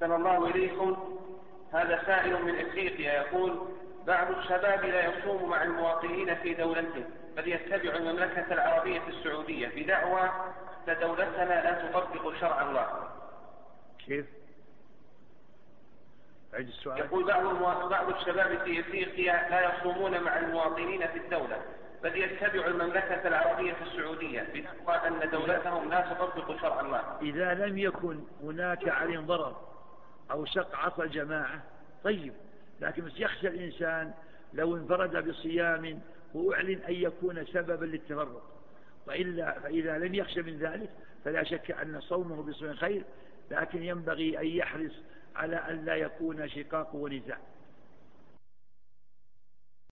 أحسن الله إليكم. هذا سائل من إفريقيا يقول: بعض الشباب لا يصوم مع المواطنين في دولته، بل يتبع المملكة العربية السعودية بدعوى أن دولتنا لا تطبق شرع الله. كيف؟ عيد السؤال. يقول: بعض الشباب في إفريقيا لا يصومون مع المواطنين في الدولة، بل يتبع المملكة العربية السعودية بدعوى أن دولتهم لا تطبق شرع الله. إذا لم يكن هناك عليهم ضرر أو شق عصا الجماعة طيب، لكن يخشى الإنسان لو انفرد بصيام وأعلن أن يكون سببا للتفرق، فإذا لم يخشى من ذلك فلا شك أن صومه بصوم خير، لكن ينبغي أن يحرص على أن لا يكون شقاق ونزاع.